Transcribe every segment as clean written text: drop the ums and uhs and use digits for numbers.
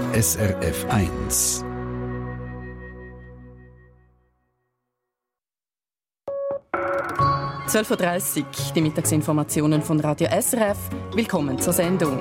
SRF 1. (12:30 Uhr), die Mittagsinformationen von Radio SRF. Willkommen zur Sendung.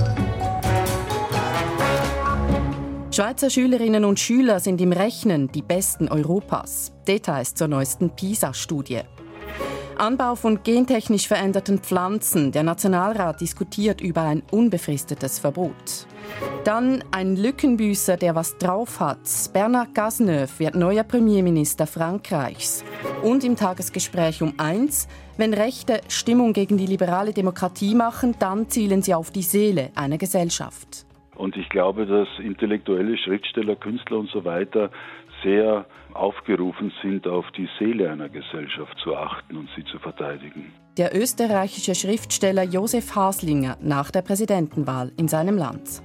Schweizer Schülerinnen und Schüler sind im Rechnen die Besten Europas. Details zur neuesten PISA-Studie. Anbau von gentechnisch veränderten Pflanzen. Der Nationalrat diskutiert über ein unbefristetes Verbot. Dann ein Lückenbüßer, der was drauf hat. Bernard Cazeneuve wird neuer Premierminister Frankreichs. Und im Tagesgespräch um 1: Wenn Rechte Stimmung gegen die liberale Demokratie machen, dann zielen sie auf die Seele einer Gesellschaft. Und ich glaube, dass intellektuelle Schriftsteller, Künstler und so weiter sehr aufgerufen sind, auf die Seele einer Gesellschaft zu achten und sie zu verteidigen. Der österreichische Schriftsteller Josef Haslinger nach der Präsidentenwahl in seinem Land.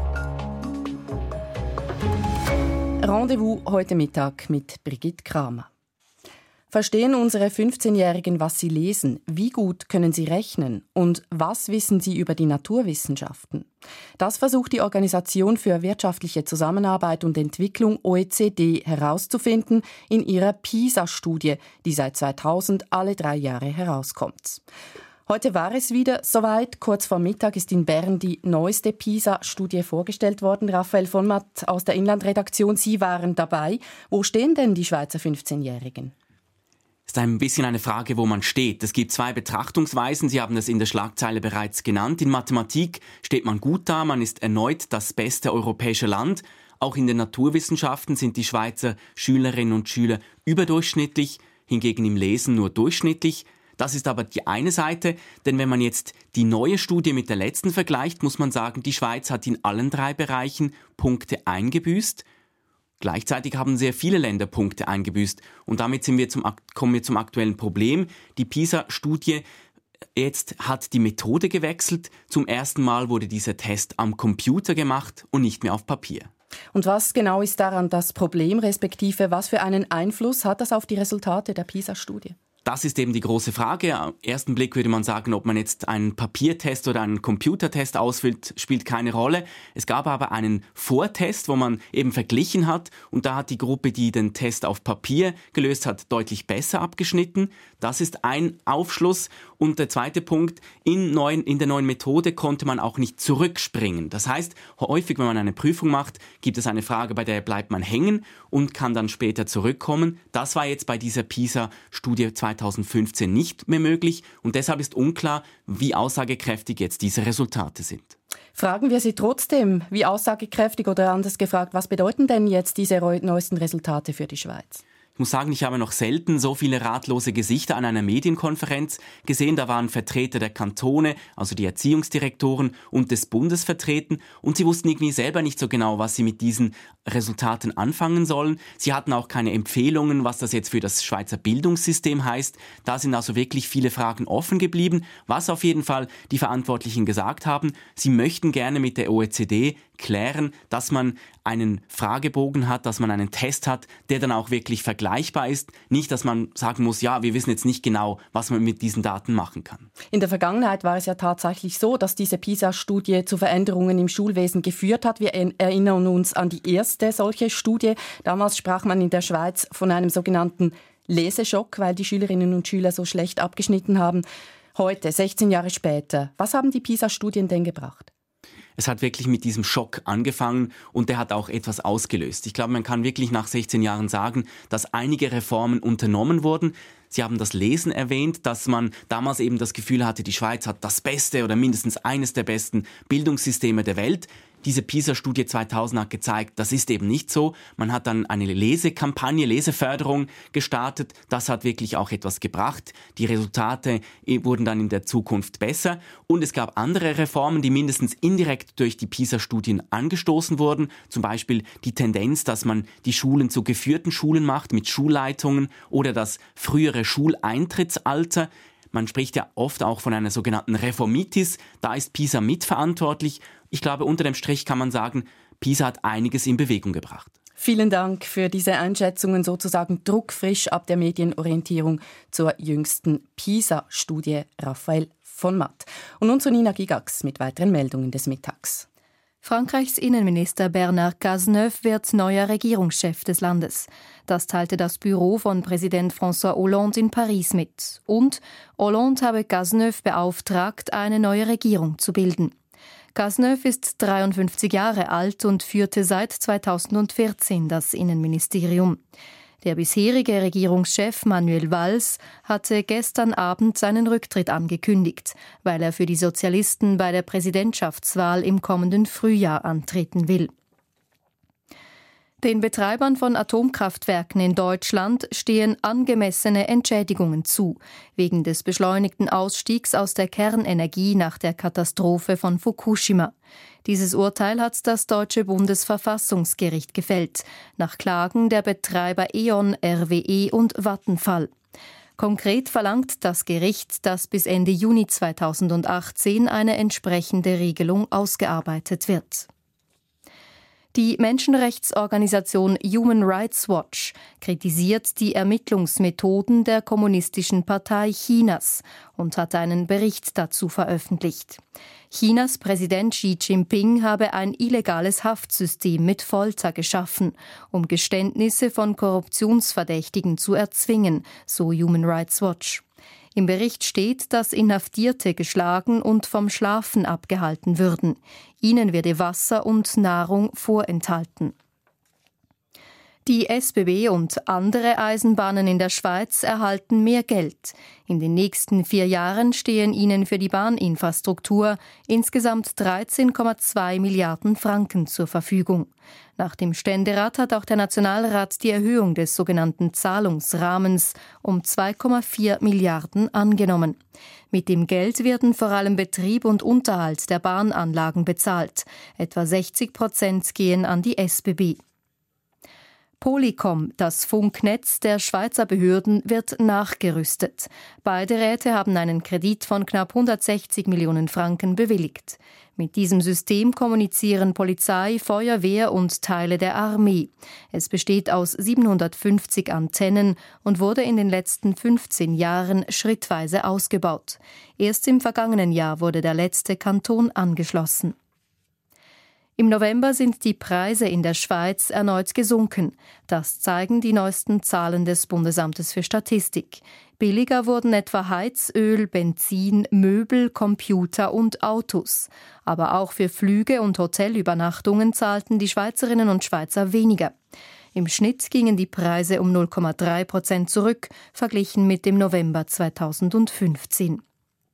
Rendezvous heute Mittag mit Brigitte Kramer. Verstehen unsere 15-Jährigen, was sie lesen? Wie gut können sie rechnen? Und was wissen sie über die Naturwissenschaften? Das versucht die Organisation für wirtschaftliche Zusammenarbeit und Entwicklung OECD herauszufinden in ihrer PISA-Studie, die seit 2000 alle 3 Jahre herauskommt. Heute war es wieder soweit. Kurz vor Mittag ist in Bern die neueste PISA-Studie vorgestellt worden. Raphael von Matt aus der Inlandredaktion, Sie waren dabei. Wo stehen denn die Schweizer 15-Jährigen? Das ist ein bisschen eine Frage, wo man steht. Es gibt 2 Betrachtungsweisen, Sie haben es in der Schlagzeile bereits genannt. In Mathematik steht man gut da, man ist erneut das beste europäische Land. Auch in den Naturwissenschaften sind die Schweizer Schülerinnen und Schüler überdurchschnittlich, hingegen im Lesen nur durchschnittlich. Das ist aber die eine Seite, denn wenn man jetzt die neue Studie mit der letzten vergleicht, muss man sagen, die Schweiz hat in allen 3 Bereichen Punkte eingebüßt. Gleichzeitig haben sehr viele Länder Punkte eingebüßt. Und damit kommen wir zum aktuellen Problem. Die PISA-Studie jetzt hat die Methode gewechselt. Zum ersten Mal wurde dieser Test am Computer gemacht und nicht mehr auf Papier. Und was genau ist daran das Problem, respektive was für einen Einfluss hat das auf die Resultate der PISA-Studie? Das ist eben die große Frage. Am ersten Blick würde man sagen, ob man jetzt einen Papiertest oder einen Computertest ausfüllt, spielt keine Rolle. Es gab aber einen Vortest, wo man eben verglichen hat. Und da hat die Gruppe, die den Test auf Papier gelöst hat, deutlich besser abgeschnitten. Das ist ein Aufschluss. Und der zweite Punkt, in der neuen Methode konnte man auch nicht zurückspringen. Das heißt, häufig, wenn man eine Prüfung macht, gibt es eine Frage, bei der bleibt man hängen und kann dann später zurückkommen. Das war jetzt bei dieser PISA-Studie 2015 nicht mehr möglich. Und deshalb ist unklar, wie aussagekräftig jetzt diese Resultate sind. Fragen wir Sie trotzdem, wie aussagekräftig oder anders gefragt, was bedeuten denn jetzt diese neuesten Resultate für die Schweiz? Ich muss sagen, ich habe noch selten so viele ratlose Gesichter an einer Medienkonferenz gesehen. Da waren Vertreter der Kantone, also die Erziehungsdirektoren und des Bundes vertreten. Und sie wussten irgendwie selber nicht so genau, was sie mit diesen Resultaten anfangen sollen. Sie hatten auch keine Empfehlungen, was das jetzt für das Schweizer Bildungssystem heißt. Da sind also wirklich viele Fragen offen geblieben. Was auf jeden Fall die Verantwortlichen gesagt haben, sie möchten gerne mit der OECD klären, dass man einen Fragebogen hat, dass man einen Test hat, der dann auch wirklich vergleichbar ist. Nicht, dass man sagen muss, ja, wir wissen jetzt nicht genau, was man mit diesen Daten machen kann. In der Vergangenheit war es ja tatsächlich so, dass diese PISA-Studie zu Veränderungen im Schulwesen geführt hat. Wir erinnern uns an die erste solche Studie. Damals sprach man in der Schweiz von einem sogenannten Leseschock, weil die Schülerinnen und Schüler so schlecht abgeschnitten haben. Heute, 16 Jahre später, was haben die PISA-Studien denn gebracht? Es hat wirklich mit diesem Schock angefangen und der hat auch etwas ausgelöst. Ich glaube, man kann wirklich nach 16 Jahren sagen, dass einige Reformen unternommen wurden. Sie haben das Lesen erwähnt, dass man damals eben das Gefühl hatte, die Schweiz hat das beste oder mindestens eines der besten Bildungssysteme der Welt. Diese PISA-Studie 2000 hat gezeigt, das ist eben nicht so. Man hat dann eine Lesekampagne, Leseförderung gestartet. Das hat wirklich auch etwas gebracht. Die Resultate wurden dann in der Zukunft besser. Und es gab andere Reformen, die mindestens indirekt durch die PISA-Studien angestoßen wurden. Zum Beispiel die Tendenz, dass man die Schulen zu geführten Schulen macht mit Schulleitungen oder das frühere Schuleintrittsalter. Man spricht ja oft auch von einer sogenannten Reformitis. Da ist PISA mitverantwortlich. Ich glaube, unter dem Strich kann man sagen, PISA hat einiges in Bewegung gebracht. Vielen Dank für diese Einschätzungen, sozusagen druckfrisch ab der Medienorientierung zur jüngsten PISA-Studie, Raphael von Matt. Und nun zu Nina Gigax mit weiteren Meldungen des Mittags. Frankreichs Innenminister Bernard Cazeneuve wird neuer Regierungschef des Landes. Das teilte das Büro von Präsident François Hollande in Paris mit. Und Hollande habe Cazeneuve beauftragt, eine neue Regierung zu bilden. Cazeneuve ist 53 Jahre alt und führte seit 2014 das Innenministerium. Der bisherige Regierungschef Manuel Valls hatte gestern Abend seinen Rücktritt angekündigt, weil er für die Sozialisten bei der Präsidentschaftswahl im kommenden Frühjahr antreten will. Den Betreibern von Atomkraftwerken in Deutschland stehen angemessene Entschädigungen zu, wegen des beschleunigten Ausstiegs aus der Kernenergie nach der Katastrophe von Fukushima. Dieses Urteil hat das deutsche Bundesverfassungsgericht gefällt, nach Klagen der Betreiber E.ON, RWE und Vattenfall. Konkret verlangt das Gericht, dass bis Ende Juni 2018 eine entsprechende Regelung ausgearbeitet wird. Die Menschenrechtsorganisation Human Rights Watch kritisiert die Ermittlungsmethoden der Kommunistischen Partei Chinas und hat einen Bericht dazu veröffentlicht. Chinas Präsident Xi Jinping habe ein illegales Haftsystem mit Folter geschaffen, um Geständnisse von Korruptionsverdächtigen zu erzwingen, so Human Rights Watch. Im Bericht steht, dass Inhaftierte geschlagen und vom Schlafen abgehalten würden. Ihnen werde Wasser und Nahrung vorenthalten. Die SBB und andere Eisenbahnen in der Schweiz erhalten mehr Geld. In den nächsten 4 Jahren stehen ihnen für die Bahninfrastruktur insgesamt 13,2 Milliarden Franken zur Verfügung. Nach dem Ständerat hat auch der Nationalrat die Erhöhung des sogenannten Zahlungsrahmens um 2,4 Milliarden angenommen. Mit dem Geld werden vor allem Betrieb und Unterhalt der Bahnanlagen bezahlt. Etwa 60% gehen an die SBB. Polycom, das Funknetz der Schweizer Behörden, wird nachgerüstet. Beide Räte haben einen Kredit von knapp 160 Millionen Franken bewilligt. Mit diesem System kommunizieren Polizei, Feuerwehr und Teile der Armee. Es besteht aus 750 Antennen und wurde in den letzten 15 Jahren schrittweise ausgebaut. Erst im vergangenen Jahr wurde der letzte Kanton angeschlossen. Im November sind die Preise in der Schweiz erneut gesunken. Das zeigen die neuesten Zahlen des Bundesamtes für Statistik. Billiger wurden etwa Heizöl, Benzin, Möbel, Computer und Autos. Aber auch für Flüge und Hotelübernachtungen zahlten die Schweizerinnen und Schweizer weniger. Im Schnitt gingen die Preise um 0,3% zurück, verglichen mit dem November 2015.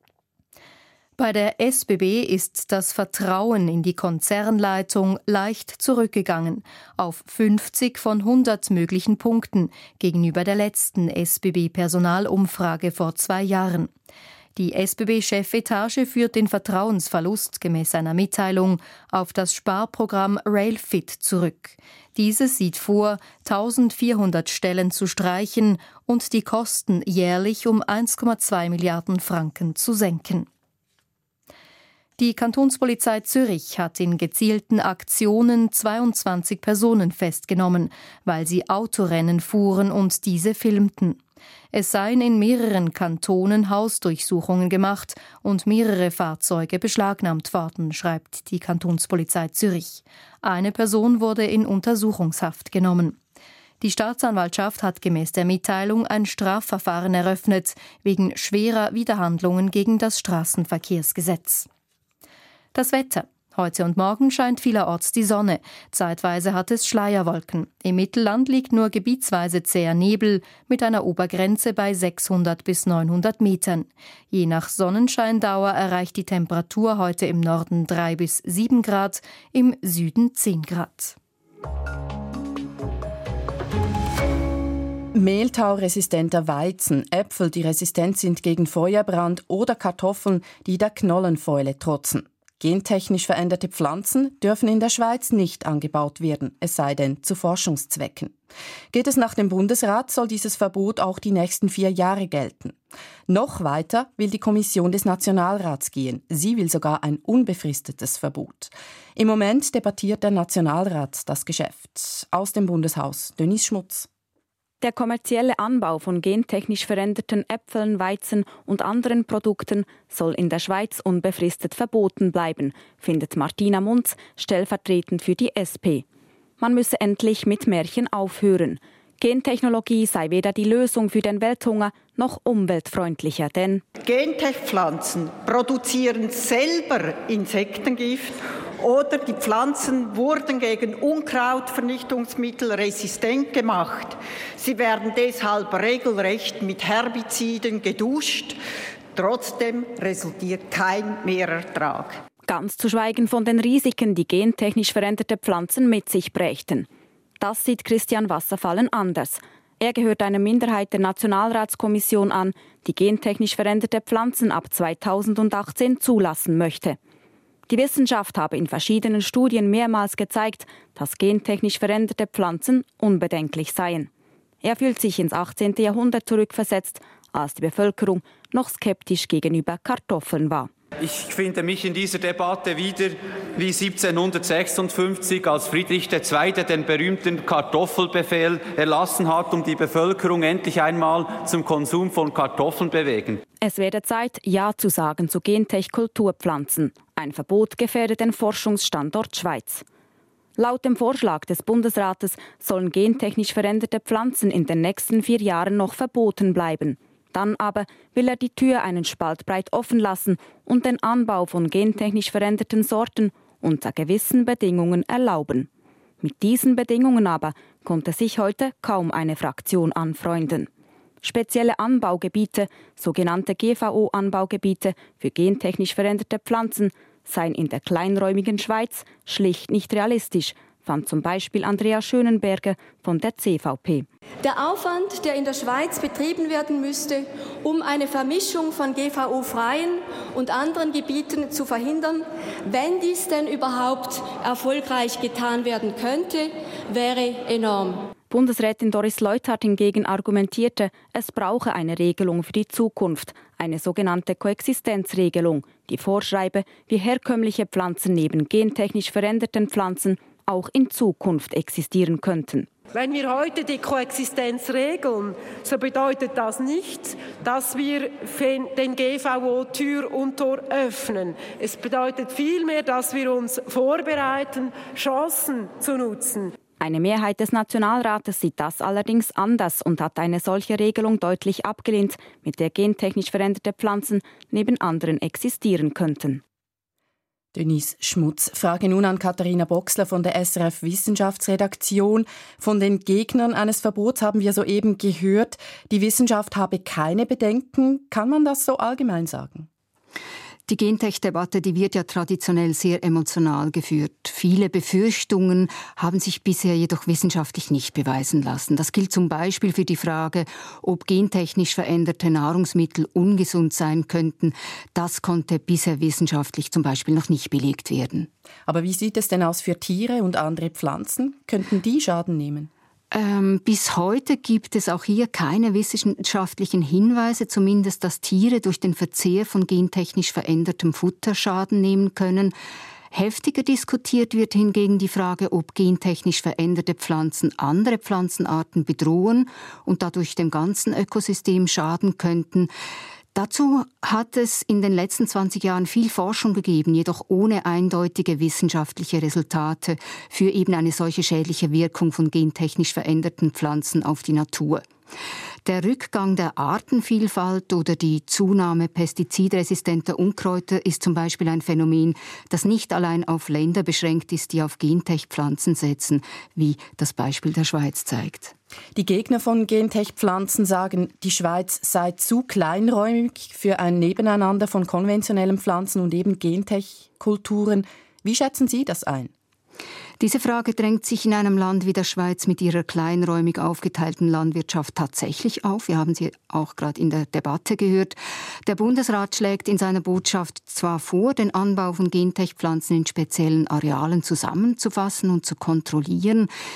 Bei der SBB ist das Vertrauen in die Konzernleitung leicht zurückgegangen, auf 50 von 100 möglichen Punkten gegenüber der letzten SBB-Personalumfrage vor 2 Jahren. Die SBB-Chefetage führt den Vertrauensverlust gemäß einer Mitteilung auf das Sparprogramm Railfit zurück. Dieses sieht vor, 1400 Stellen zu streichen und die Kosten jährlich um 1,2 Milliarden Franken zu senken. Die Kantonspolizei Zürich hat in gezielten Aktionen 22 Personen festgenommen, weil sie Autorennen fuhren und diese filmten. Es seien in mehreren Kantonen Hausdurchsuchungen gemacht und mehrere Fahrzeuge beschlagnahmt worden, schreibt die Kantonspolizei Zürich. Eine Person wurde in Untersuchungshaft genommen. Die Staatsanwaltschaft hat gemäß der Mitteilung ein Strafverfahren eröffnet, wegen schwerer Widerhandlungen gegen das Straßenverkehrsgesetz. Das Wetter. Heute und morgen scheint vielerorts die Sonne. Zeitweise hat es Schleierwolken. Im Mittelland liegt nur gebietsweise zäher Nebel mit einer Obergrenze bei 600 bis 900 Metern. Je nach Sonnenscheindauer erreicht die Temperatur heute im Norden 3 bis 7 Grad, im Süden 10 Grad. Mehltauresistenter Weizen, Äpfel, die resistent sind gegen Feuerbrand oder Kartoffeln, die der Knollenfäule trotzen. Gentechnisch veränderte Pflanzen dürfen in der Schweiz nicht angebaut werden, es sei denn zu Forschungszwecken. Geht es nach dem Bundesrat, soll dieses Verbot auch die nächsten 4 Jahre gelten. Noch weiter will die Kommission des Nationalrats gehen. Sie will sogar ein unbefristetes Verbot. Im Moment debattiert der Nationalrat das Geschäft. Aus dem Bundeshaus, Dönis Schmutz. Der kommerzielle Anbau von gentechnisch veränderten Äpfeln, Weizen und anderen Produkten soll in der Schweiz unbefristet verboten bleiben, findet Martina Munz, stellvertretend für die SP. Man müsse endlich mit Märchen aufhören. Gentechnologie sei weder die Lösung für den Welthunger noch umweltfreundlicher, denn Gentech-Pflanzen produzieren selber Insektengift oder die Pflanzen wurden gegen Unkrautvernichtungsmittel resistent gemacht. Sie werden deshalb regelrecht mit Herbiziden geduscht. Trotzdem resultiert kein Mehrertrag. Ganz zu schweigen von den Risiken, die gentechnisch veränderte Pflanzen mit sich brächten. Das sieht Christian Wasserfallen anders. Er gehört einer Minderheit der Nationalratskommission an, die gentechnisch veränderte Pflanzen ab 2018 zulassen möchte. Die Wissenschaft habe in verschiedenen Studien mehrmals gezeigt, dass gentechnisch veränderte Pflanzen unbedenklich seien. Er fühlt sich ins 18. Jahrhundert zurückversetzt, als die Bevölkerung noch skeptisch gegenüber Kartoffeln war. Ich finde mich in dieser Debatte wieder wie 1756, als Friedrich II. Den berühmten Kartoffelbefehl erlassen hat, um die Bevölkerung endlich einmal zum Konsum von Kartoffeln bewegen. Es werde Zeit, Ja zu sagen zu Gentech-Kulturpflanzen. Ein Verbot gefährde den Forschungsstandort Schweiz. Laut dem Vorschlag des Bundesrates sollen gentechnisch veränderte Pflanzen in den nächsten 4 Jahren noch verboten bleiben. Dann aber will er die Tür einen Spalt breit offen lassen und den Anbau von gentechnisch veränderten Sorten unter gewissen Bedingungen erlauben. Mit diesen Bedingungen aber konnte sich heute kaum eine Fraktion anfreunden. Spezielle Anbaugebiete, sogenannte GVO-Anbaugebiete für gentechnisch veränderte Pflanzen, seien in der kleinräumigen Schweiz schlicht nicht realistisch, fand zum Beispiel Andrea Schönenberger von der CVP. Der Aufwand, der in der Schweiz betrieben werden müsste, um eine Vermischung von GVO-freien und anderen Gebieten zu verhindern, wenn dies denn überhaupt erfolgreich getan werden könnte, wäre enorm. Bundesrätin Doris Leuthard hingegen argumentierte, es brauche eine Regelung für die Zukunft, eine sogenannte Koexistenzregelung, die vorschreibe, wie herkömmliche Pflanzen neben gentechnisch veränderten Pflanzen auch in Zukunft existieren könnten. Wenn wir heute die Koexistenz regeln, so bedeutet das nicht, dass wir den GVO Tür und Tor öffnen. Es bedeutet vielmehr, dass wir uns vorbereiten, Chancen zu nutzen. Eine Mehrheit des Nationalrates sieht das allerdings anders und hat eine solche Regelung deutlich abgelehnt, mit der gentechnisch veränderte Pflanzen neben anderen existieren könnten. Denise Schmutz. Frage nun an Katharina Boxler von der SRF Wissenschaftsredaktion. Von den Gegnern eines Verbots haben wir soeben gehört, die Wissenschaft habe keine Bedenken. Kann man das so allgemein sagen? Die Gentech-Debatte, die wird ja traditionell sehr emotional geführt. Viele Befürchtungen haben sich bisher jedoch wissenschaftlich nicht beweisen lassen. Das gilt zum Beispiel für die Frage, ob gentechnisch veränderte Nahrungsmittel ungesund sein könnten. Das konnte bisher wissenschaftlich zum Beispiel noch nicht belegt werden. Aber wie sieht es denn aus für Tiere und andere Pflanzen? Könnten die Schaden nehmen? Bis heute gibt es auch hier keine wissenschaftlichen Hinweise, zumindest dass Tiere durch den Verzehr von gentechnisch verändertem Futter Schaden nehmen können. Heftiger diskutiert wird hingegen die Frage, ob gentechnisch veränderte Pflanzen andere Pflanzenarten bedrohen und dadurch dem ganzen Ökosystem schaden könnten. Dazu hat es in den letzten 20 Jahren viel Forschung gegeben, jedoch ohne eindeutige wissenschaftliche Resultate für eben eine solche schädliche Wirkung von gentechnisch veränderten Pflanzen auf die Natur. Der Rückgang der Artenvielfalt oder die Zunahme pestizidresistenter Unkräuter ist zum Beispiel ein Phänomen, das nicht allein auf Länder beschränkt ist, die auf Gentech-Pflanzen setzen, wie das Beispiel der Schweiz zeigt. Die Gegner von Gentech-Pflanzen sagen, die Schweiz sei zu kleinräumig für ein Nebeneinander von konventionellen Pflanzen und eben Gentech-Kulturen. Wie schätzen Sie das ein? Diese Frage drängt sich in einem Land wie der Schweiz mit ihrer kleinräumig aufgeteilten Landwirtschaft tatsächlich auf. Wir haben sie auch gerade in der Debatte gehört. Der Bundesrat schlägt in seiner Botschaft zwar vor, den Anbau von Gentech-Pflanzen in speziellen Arealen zusammenzufassen und zu kontrollieren.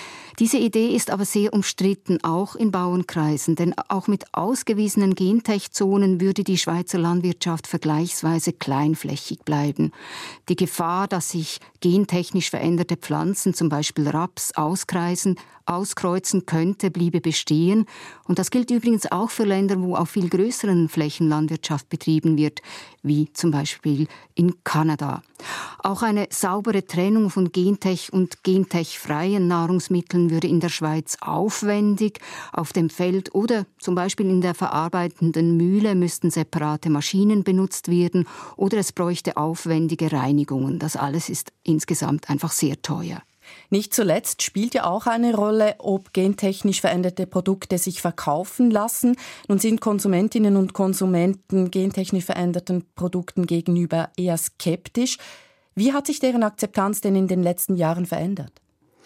Diese Idee ist aber sehr umstritten, auch in Bauernkreisen, denn auch mit ausgewiesenen Gentech-Zonen würde die Schweizer Landwirtschaft vergleichsweise kleinflächig bleiben. Die Gefahr, dass sich gentechnisch veränderte Pflanzen, zum Beispiel Raps, auskreuzen könnte, bliebe bestehen. Und das gilt übrigens auch für Länder, wo auf viel größeren Flächen Landwirtschaft betrieben wird, wie zum Beispiel in Kanada. Auch eine saubere Trennung von Gentech und gentechfreien Nahrungsmitteln würde in der Schweiz aufwendig. Auf dem Feld oder zum Beispiel in der verarbeitenden Mühle müssten separate Maschinen benutzt werden oder es bräuchte aufwendige Reinigungen. Das alles ist insgesamt einfach sehr teuer. Nicht zuletzt spielt ja auch eine Rolle, ob gentechnisch veränderte Produkte sich verkaufen lassen. Nun sind Konsumentinnen und Konsumenten gentechnisch veränderten Produkten gegenüber eher skeptisch. Wie hat sich deren Akzeptanz denn in den letzten Jahren verändert?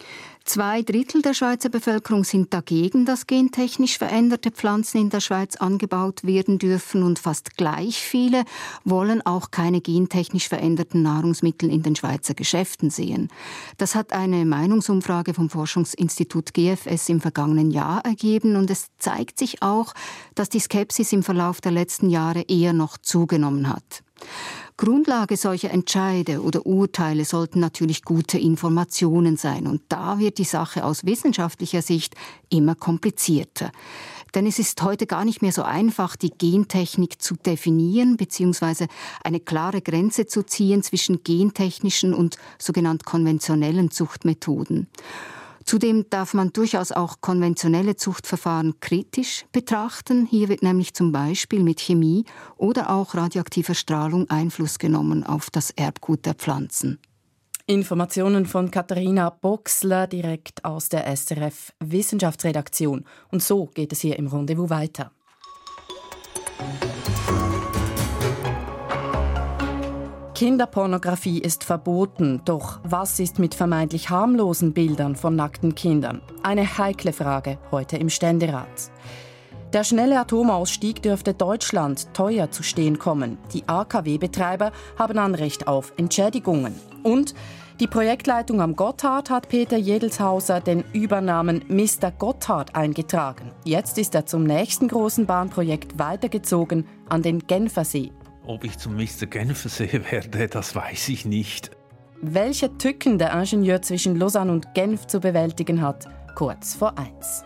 2/3 der Schweizer Bevölkerung sind dagegen, dass gentechnisch veränderte Pflanzen in der Schweiz angebaut werden dürfen und fast gleich viele wollen auch keine gentechnisch veränderten Nahrungsmittel in den Schweizer Geschäften sehen. Das hat eine Meinungsumfrage vom Forschungsinstitut GFS im vergangenen Jahr ergeben und es zeigt sich auch, dass die Skepsis im Verlauf der letzten Jahre eher noch zugenommen hat. Grundlage solcher Entscheide oder Urteile sollten natürlich gute Informationen sein. Und da wird die Sache aus wissenschaftlicher Sicht immer komplizierter. Denn es ist heute gar nicht mehr so einfach, die Gentechnik zu definieren bzw. eine klare Grenze zu ziehen zwischen gentechnischen und sogenannt konventionellen Zuchtmethoden. Zudem darf man durchaus auch konventionelle Zuchtverfahren kritisch betrachten. Hier wird nämlich zum Beispiel mit Chemie oder auch radioaktiver Strahlung Einfluss genommen auf das Erbgut der Pflanzen. Informationen von Katharina Boxler direkt aus der SRF Wissenschaftsredaktion. Und so geht es hier im Rendezvous weiter. Kinderpornografie ist verboten, doch was ist mit vermeintlich harmlosen Bildern von nackten Kindern? Eine heikle Frage heute im Ständerat. Der schnelle Atomausstieg dürfte Deutschland teuer zu stehen kommen. Die AKW-Betreiber haben Anrecht auf Entschädigungen. Und die Projektleitung am Gotthard hat Peter Jedelshauser den Übernamen Mr. Gotthard eingetragen. Jetzt ist er zum nächsten großen Bahnprojekt weitergezogen an den Genfersee. Ob ich zum Mr. Genfersee werde, das weiß ich nicht. Welche Tücken der Ingenieur zwischen Lausanne und Genf zu bewältigen hat, kurz vor 1.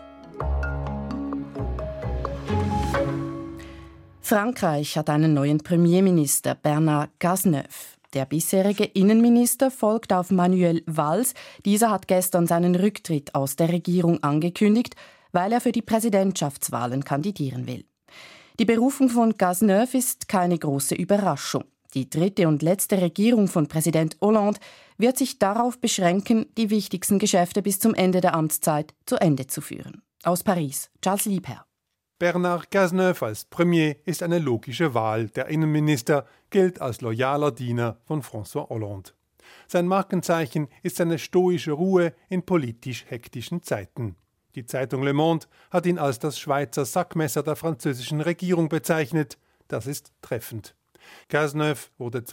Frankreich hat einen neuen Premierminister, Bernard Cazeneuve. Der bisherige Innenminister folgt auf Manuel Valls. Dieser hat gestern seinen Rücktritt aus der Regierung angekündigt, weil er für die Präsidentschaftswahlen kandidieren will. Die Berufung von Cazeneuve ist keine große Überraschung. Die dritte und letzte Regierung von Präsident Hollande wird sich darauf beschränken, die wichtigsten Geschäfte bis zum Ende der Amtszeit zu Ende zu führen. Aus Paris, Charles Liebherr. Bernard Cazeneuve als Premier ist eine logische Wahl. Der Innenminister gilt als loyaler Diener von François Hollande. Sein Markenzeichen ist seine stoische Ruhe in politisch hektischen Zeiten. Die Zeitung Le Monde hat ihn als das Schweizer Sackmesser der französischen Regierung bezeichnet. Das ist treffend. Cazeneuve wurde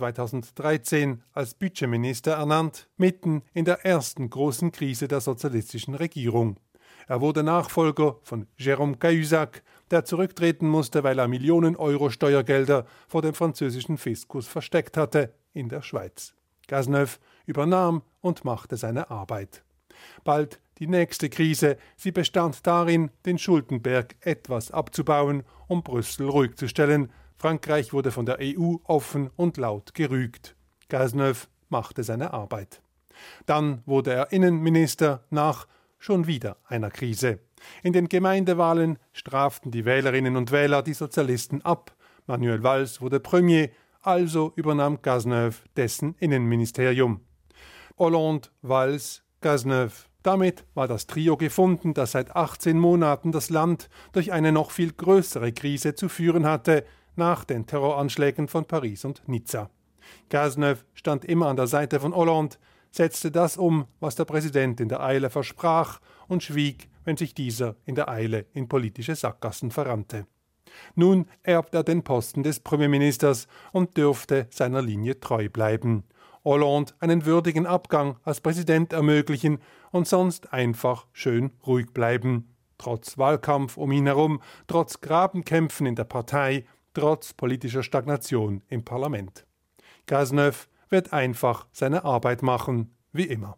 2013 als Budgetminister ernannt, mitten in der ersten großen Krise der sozialistischen Regierung. Er wurde Nachfolger von Jérôme Cahuzac, der zurücktreten musste, weil er Millionen Euro Steuergelder vor dem französischen Fiskus versteckt hatte in der Schweiz. Cazeneuve übernahm und machte seine Arbeit. Bald die nächste Krise, sie bestand darin, den Schuldenberg etwas abzubauen, um Brüssel ruhig zu stellen. Frankreich wurde von der EU offen und laut gerügt. Cazeneuve machte seine Arbeit. Dann wurde er Innenminister nach schon wieder einer Krise. In den Gemeindewahlen straften die Wählerinnen und Wähler die Sozialisten ab. Manuel Valls wurde Premier, also übernahm Cazeneuve dessen Innenministerium. Hollande, Valls, Cazeneuve. Damit war das Trio gefunden, das seit 18 Monaten das Land durch eine noch viel größere Krise zu führen hatte, nach den Terroranschlägen von Paris und Nizza. Cazeneuve stand immer an der Seite von Hollande, setzte das um, was der Präsident in der Eile versprach und schwieg, wenn sich dieser in der Eile in politische Sackgassen verrannte. Nun erbt er den Posten des Premierministers und dürfte seiner Linie treu bleiben. Hollande einen würdigen Abgang als Präsident ermöglichen und sonst einfach schön ruhig bleiben. Trotz Wahlkampf um ihn herum, trotz Grabenkämpfen in der Partei, trotz politischer Stagnation im Parlament. Cazeneuve wird einfach seine Arbeit machen, wie immer.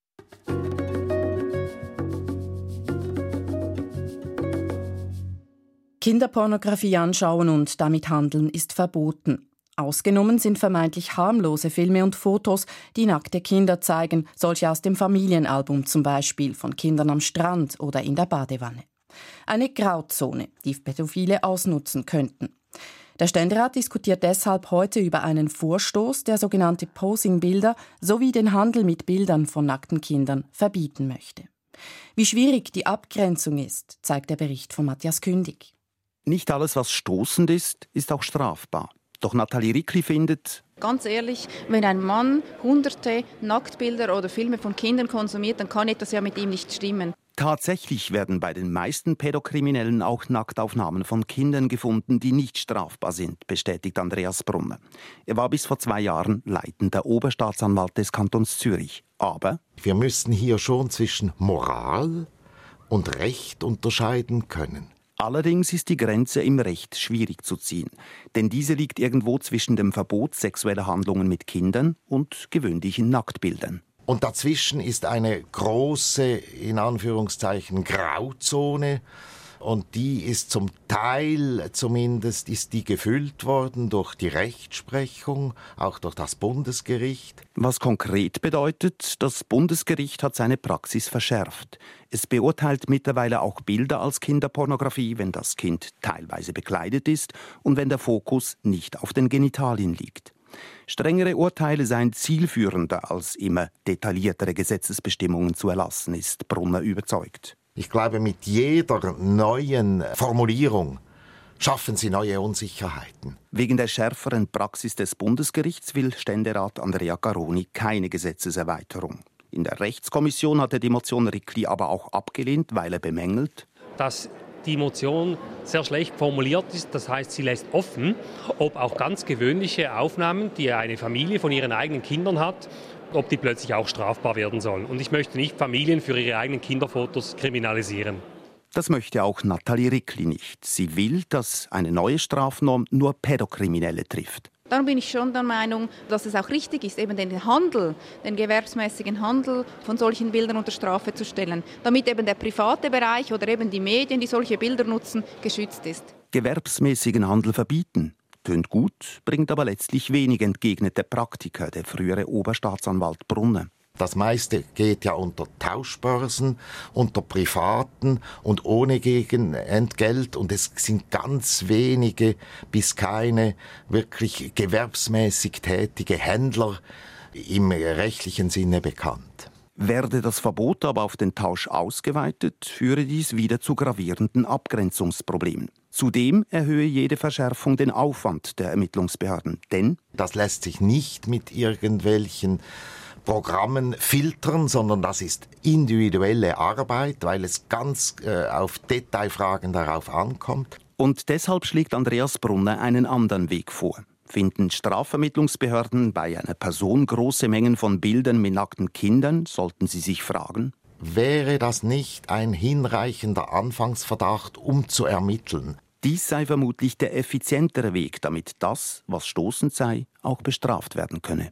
Kinderpornografie anschauen und damit handeln ist verboten. Ausgenommen sind vermeintlich harmlose Filme und Fotos, die nackte Kinder zeigen, solche aus dem Familienalbum zum Beispiel, von Kindern am Strand oder in der Badewanne. Eine Grauzone, die Pädophile ausnutzen könnten. Der Ständerat diskutiert deshalb heute über einen Vorstoß, der sogenannte Posing-Bilder sowie den Handel mit Bildern von nackten Kindern verbieten möchte. Wie schwierig die Abgrenzung ist, zeigt der Bericht von Matthias Kündig. Nicht alles, was stoßend ist, ist auch strafbar. Doch Nathalie Rickli findet, ganz ehrlich, wenn ein Mann hunderte Nacktbilder oder Filme von Kindern konsumiert, dann kann etwas ja mit ihm nicht stimmen. tatsächlich werden bei den meisten Pädokriminellen auch Nacktaufnahmen von Kindern gefunden, die nicht strafbar sind, bestätigt Andreas Brunner. Er war bis vor 2 Jahren leitender Oberstaatsanwalt des Kantons Zürich. Aber wir müssen hier schon zwischen Moral und Recht unterscheiden können. Allerdings ist die Grenze im Recht schwierig zu ziehen. Denn diese liegt irgendwo zwischen dem Verbot sexueller Handlungen mit Kindern und gewöhnlichen Nacktbildern. Und dazwischen ist eine große, in Anführungszeichen, Grauzone. Und die ist zum Teil zumindest ist die gefüllt worden durch die Rechtsprechung, auch durch das Bundesgericht. Was konkret bedeutet, das Bundesgericht hat seine Praxis verschärft. Es beurteilt mittlerweile auch Bilder als Kinderpornografie, wenn das Kind teilweise bekleidet ist und wenn der Fokus nicht auf den Genitalien liegt. Strengere Urteile seien zielführender, als immer detailliertere Gesetzesbestimmungen zu erlassen, ist Brunner überzeugt. Ich glaube, mit jeder neuen Formulierung schaffen sie neue Unsicherheiten. Wegen der schärferen Praxis des Bundesgerichts will Ständerat Andrea Garoni keine Gesetzeserweiterung. In der Rechtskommission hat er die Motion Rickli aber auch abgelehnt, weil er bemängelt, dass die Motion sehr schlecht formuliert ist. Das heißt, sie lässt offen, ob auch ganz gewöhnliche Aufnahmen, die eine Familie von ihren eigenen Kindern hat, ob die plötzlich auch strafbar werden sollen. Und ich möchte nicht Familien für ihre eigenen Kinderfotos kriminalisieren. Das möchte auch Nathalie Rickli nicht. Sie will, dass eine neue Strafnorm nur Pädokriminelle trifft. Darum bin ich schon der Meinung, dass es auch richtig ist, eben den Handel, den gewerbsmäßigen Handel von solchen Bildern unter Strafe zu stellen, damit eben der private Bereich oder eben die Medien, die solche Bilder nutzen, geschützt ist. Gewerbsmäßigen Handel verbieten. Tönt gut, bringt aber letztlich wenig, entgegnet der Praktiker, der frühere Oberstaatsanwalt Brunner. Das meiste geht ja unter Tauschbörsen, unter Privaten und ohne Gegenentgelt. Und es sind ganz wenige bis keine wirklich gewerbsmäßig tätige Händler im rechtlichen Sinne bekannt. Werde das Verbot aber auf den Tausch ausgeweitet, führe dies wieder zu gravierenden Abgrenzungsproblemen. Zudem erhöhe jede Verschärfung den Aufwand der Ermittlungsbehörden. Denn das lässt sich nicht mit irgendwelchen Programmen filtern, sondern das ist individuelle Arbeit, weil es ganz auf Detailfragen darauf ankommt. Und deshalb schlägt Andreas Brunner einen anderen Weg vor. Finden Strafvermittlungsbehörden bei einer Person große Mengen von Bildern mit nackten Kindern, sollten sie sich fragen: Wäre das nicht ein hinreichender Anfangsverdacht, um zu ermitteln? Dies sei vermutlich der effizientere Weg, damit das, was stoßend sei, auch bestraft werden könne.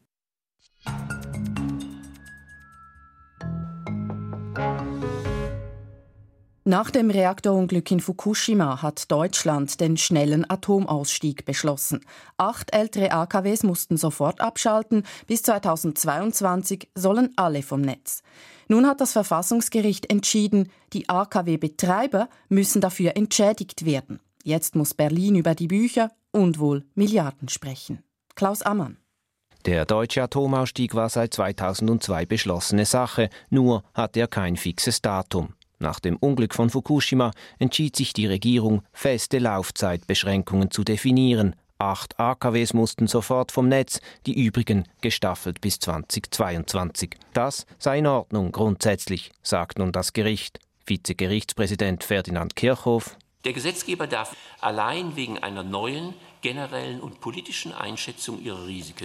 Nach dem Reaktorunglück in Fukushima hat Deutschland den schnellen Atomausstieg beschlossen. 8 ältere AKWs mussten sofort abschalten. Bis 2022 sollen alle vom Netz. Nun hat das Verfassungsgericht entschieden, die AKW-Betreiber müssen dafür entschädigt werden. Jetzt muss Berlin über die Bücher und wohl Milliarden sprechen. Klaus Ammann. Der deutsche Atomausstieg war seit 2002 beschlossene Sache, nur hatte er kein fixes Datum. Nach dem Unglück von Fukushima entschied sich die Regierung, feste Laufzeitbeschränkungen zu definieren. 8 AKWs mussten sofort vom Netz, die übrigen gestaffelt bis 2022. Das sei in Ordnung grundsätzlich, sagt nun das Gericht. Vizegerichtspräsident Ferdinand Kirchhoff: Der Gesetzgeber darf allein wegen einer neuen, generellen und politischen Einschätzung ihrer Risiken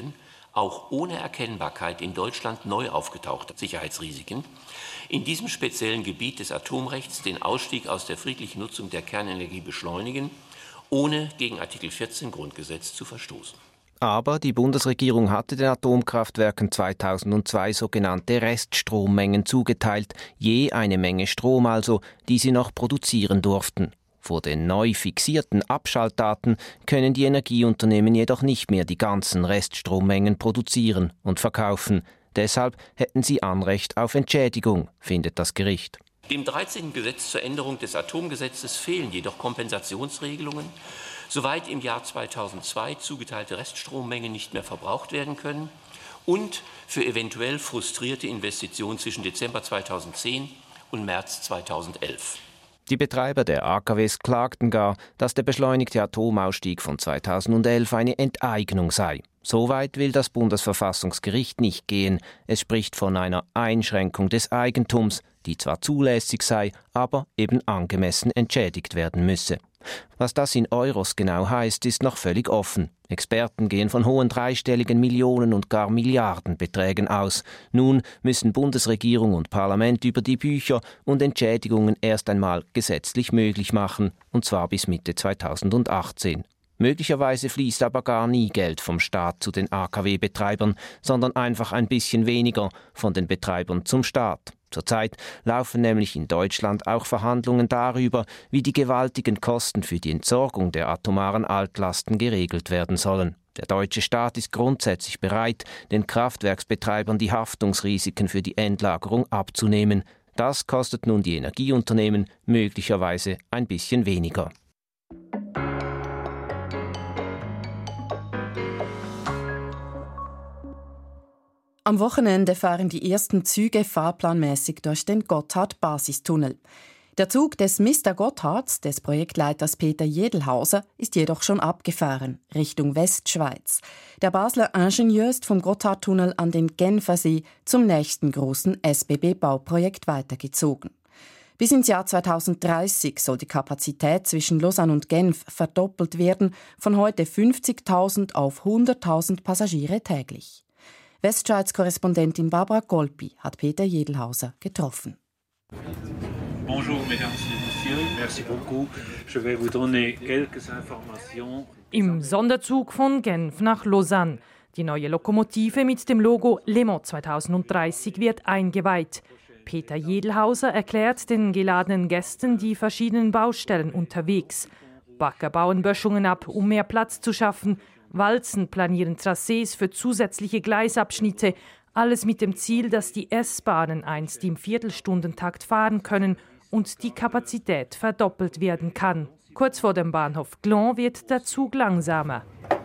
auch ohne Erkennbarkeit in Deutschland neu aufgetauchte Sicherheitsrisiken, in diesem speziellen Gebiet des Atomrechts den Ausstieg aus der friedlichen Nutzung der Kernenergie beschleunigen, ohne gegen Artikel 14 Grundgesetz zu verstoßen. Aber die Bundesregierung hatte den Atomkraftwerken 2002 sogenannte Reststrommengen zugeteilt, je eine Menge Strom also, die sie noch produzieren durften. Vor den neu fixierten Abschaltdaten können die Energieunternehmen jedoch nicht mehr die ganzen Reststrommengen produzieren und verkaufen. Deshalb hätten sie Anrecht auf Entschädigung, findet das Gericht. Dem 13. Gesetz zur Änderung des Atomgesetzes fehlen jedoch Kompensationsregelungen, soweit im Jahr 2002 zugeteilte Reststrommengen nicht mehr verbraucht werden können und für eventuell frustrierte Investitionen zwischen Dezember 2010 und März 2011. Die Betreiber der AKWs klagten gar, dass der beschleunigte Atomausstieg von 2011 eine Enteignung sei. Soweit will das Bundesverfassungsgericht nicht gehen. Es spricht von einer Einschränkung des Eigentums, die zwar zulässig sei, aber eben angemessen entschädigt werden müsse. Was das in Euros genau heißt, ist noch völlig offen. Experten gehen von hohen dreistelligen Millionen- und gar Milliardenbeträgen aus. Nun müssen Bundesregierung und Parlament über die Bücher und Entschädigungen erst einmal gesetzlich möglich machen, und zwar bis Mitte 2018. Möglicherweise fließt aber gar nie Geld vom Staat zu den AKW-Betreibern, sondern einfach ein bisschen weniger von den Betreibern zum Staat. Zurzeit laufen nämlich in Deutschland auch Verhandlungen darüber, wie die gewaltigen Kosten für die Entsorgung der atomaren Altlasten geregelt werden sollen. Der deutsche Staat ist grundsätzlich bereit, den Kraftwerksbetreibern die Haftungsrisiken für die Endlagerung abzunehmen. Das kostet nun die Energieunternehmen möglicherweise ein bisschen weniger. Am Wochenende fahren die ersten Züge fahrplanmäßig durch den Gotthard-Basistunnel. Der Zug des Mr. Gotthards, des Projektleiters Peter Jedelhauser, ist jedoch schon abgefahren, Richtung Westschweiz. Der Basler Ingenieur ist vom Gotthardtunnel an den Genfersee zum nächsten großen SBB-Bauprojekt weitergezogen. Bis ins Jahr 2030 soll die Kapazität zwischen Lausanne und Genf verdoppelt werden, von heute 50.000 auf 100.000 Passagiere täglich. Westschweiz-Korrespondentin Barbara Golpi hat Peter Jedelhauser getroffen. Bonjour, mesdames et messieurs. Merci beaucoup. Je vais vous donner quelques informations. Im Sonderzug von Genf nach Lausanne. Die neue Lokomotive mit dem Logo Le Mans 2030 wird eingeweiht. Peter Jedelhauser erklärt den geladenen Gästen die verschiedenen Baustellen unterwegs. Bagger bauen Böschungen ab, um mehr Platz zu schaffen. Walzen planieren Trassees für zusätzliche Gleisabschnitte. Alles mit dem Ziel, dass die S-Bahnen einst im Viertelstundentakt fahren können und die Kapazität verdoppelt werden kann. Kurz vor dem Bahnhof Glon wird der Zug langsamer.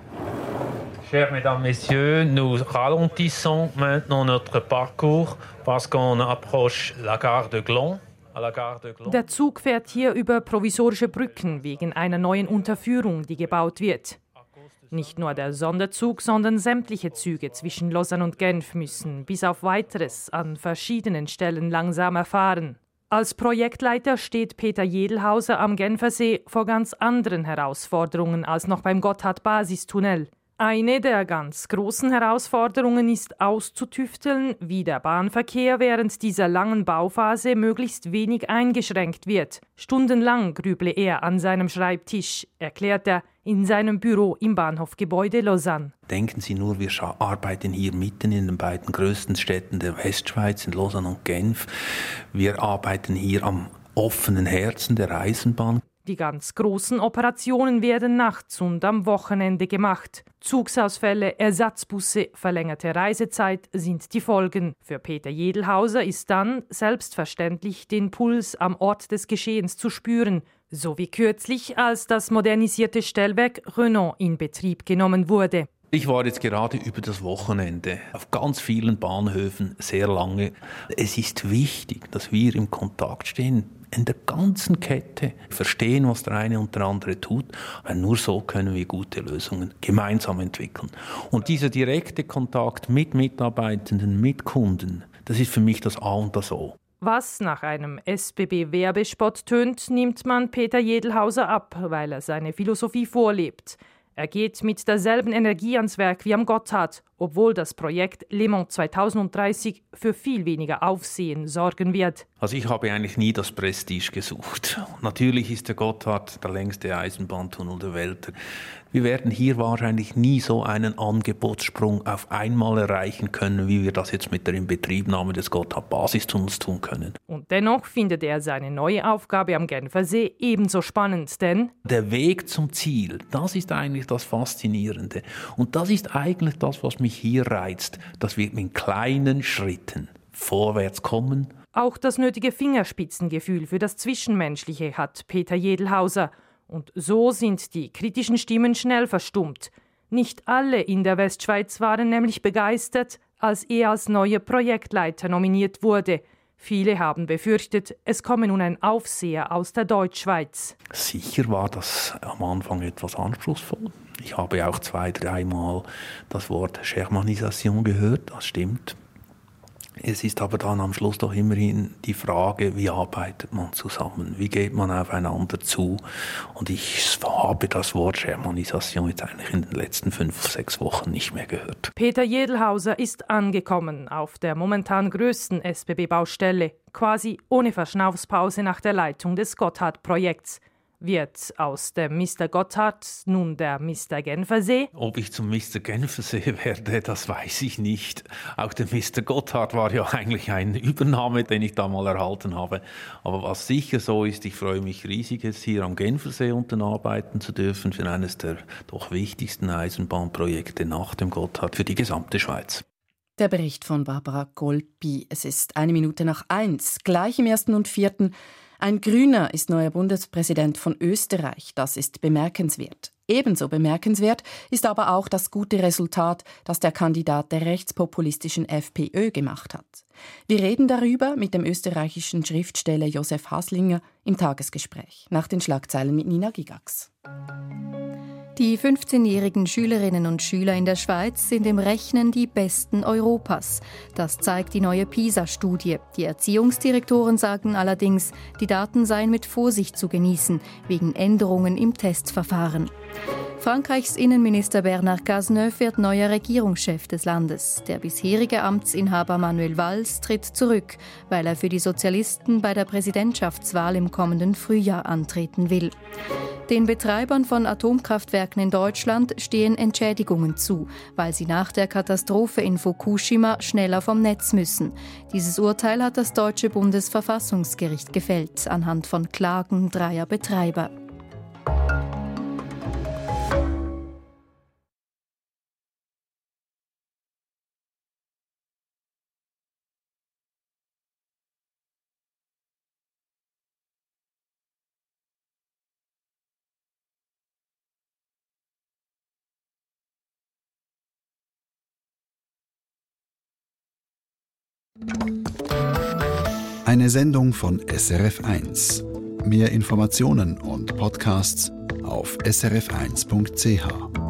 Chers mesdames, messieurs, nous ralentissons maintenant notre parcours parce qu'on approche la gare de Glon. Der Zug fährt hier über provisorische Brücken wegen einer neuen Unterführung, die gebaut wird. Nicht nur der Sonderzug, sondern sämtliche Züge zwischen Lausanne und Genf müssen bis auf Weiteres an verschiedenen Stellen langsamer fahren. Als Projektleiter steht Peter Jedelhauser am Genfersee vor ganz anderen Herausforderungen als noch beim Gotthard-Basistunnel. Eine der ganz großen Herausforderungen ist auszutüfteln, wie der Bahnverkehr während dieser langen Bauphase möglichst wenig eingeschränkt wird. Stundenlang grüble er an seinem Schreibtisch, erklärt er in seinem Büro im Bahnhofgebäude Lausanne. Denken Sie nur, wir arbeiten hier mitten in den beiden größten Städten der Westschweiz, in Lausanne und Genf. Wir arbeiten hier am offenen Herzen der Eisenbahn. Die ganz großen Operationen werden nachts und am Wochenende gemacht. Zugsausfälle, Ersatzbusse, verlängerte Reisezeit sind die Folgen. Für Peter Jedelhauser ist dann selbstverständlich den Puls am Ort des Geschehens zu spüren. So wie kürzlich, als das modernisierte Stellwerk Renault in Betrieb genommen wurde. Ich war jetzt gerade über das Wochenende auf ganz vielen Bahnhöfen sehr lange. Es ist wichtig, dass wir im Kontakt stehen, in der ganzen Kette verstehen, was der eine und der andere tut. Weil nur so können wir gute Lösungen gemeinsam entwickeln. Und dieser direkte Kontakt mit Mitarbeitenden, mit Kunden, das ist für mich das A und das O. Was nach einem SBB-Werbespot tönt, nimmt man Peter Jedelhauser ab, weil er seine Philosophie vorlebt. Er geht mit derselben Energie ans Werk wie am Gotthard, obwohl das Projekt Le Mans 2030 für viel weniger Aufsehen sorgen wird. Also ich habe eigentlich nie das Prestige gesucht. Natürlich ist der Gotthard der längste Eisenbahntunnel der Welt. Wir werden hier wahrscheinlich nie so einen Angebotssprung auf einmal erreichen können, wie wir das jetzt mit der Inbetriebnahme des Gotthard-Basistunnels tun können. Und dennoch findet er seine neue Aufgabe am Genfersee ebenso spannend, denn der Weg zum Ziel, das ist eigentlich das Faszinierende. Und das ist eigentlich das, was mich hier reizt, dass wir mit kleinen Schritten vorwärts kommen. Auch das nötige Fingerspitzengefühl für das Zwischenmenschliche hat Peter Jedelhauser. Und so sind die kritischen Stimmen schnell verstummt. Nicht alle in der Westschweiz waren nämlich begeistert, als er als neuer Projektleiter nominiert wurde. Viele haben befürchtet, es komme nun ein Aufseher aus der Deutschschweiz. Sicher war das am Anfang etwas anspruchsvoll. Ich habe auch 2-3 Mal das Wort Germanisation gehört, das stimmt. Es ist aber dann am Schluss doch immerhin die Frage, wie arbeitet man zusammen, wie geht man aufeinander zu. Und ich habe das Wort Germanisation jetzt eigentlich in den letzten 5-6 Wochen nicht mehr gehört. Peter Jedelhauser ist angekommen auf der momentan größten SBB-Baustelle, quasi ohne Verschnaufspause nach der Leitung des Gotthard-Projekts. Wird aus dem Mr. Gotthard nun der Mr. Genfersee? Ob ich zum Mr. Genfersee werde, das weiß ich nicht. Auch der Mr. Gotthard war ja eigentlich ein Übernahme, den ich da mal erhalten habe. Aber was sicher so ist, ich freue mich riesig, jetzt hier am Genfersee unten arbeiten zu dürfen für eines der doch wichtigsten Eisenbahnprojekte nach dem Gotthard für die gesamte Schweiz. Der Bericht von Barbara Golpi. Es ist 1:01, gleich im 1. und 4. Ein Grüner ist neuer Bundespräsident von Österreich. Das ist bemerkenswert. Ebenso bemerkenswert ist aber auch das gute Resultat, das der Kandidat der rechtspopulistischen FPÖ gemacht hat. Wir reden darüber mit dem österreichischen Schriftsteller Josef Haslinger im Tagesgespräch. Nach den Schlagzeilen mit Nina Gigax. Die 15-jährigen Schülerinnen und Schüler in der Schweiz sind im Rechnen die Besten Europas. Das zeigt die neue PISA-Studie. Die Erziehungsdirektoren sagen allerdings, die Daten seien mit Vorsicht zu genießen, wegen Änderungen im Testverfahren. Frankreichs Innenminister Bernard Cazeneuve wird neuer Regierungschef des Landes. Der bisherige Amtsinhaber Manuel Valls tritt zurück, weil er für die Sozialisten bei der Präsidentschaftswahl im kommenden Frühjahr antreten will. Den Betreibern von Atomkraftwerken in Deutschland stehen Entschädigungen zu, weil sie nach der Katastrophe in Fukushima schneller vom Netz müssen. Dieses Urteil hat das deutsche Bundesverfassungsgericht gefällt, anhand von Klagen 3 Betreiber. Eine Sendung von SRF1. Mehr Informationen und Podcasts auf srf1.ch.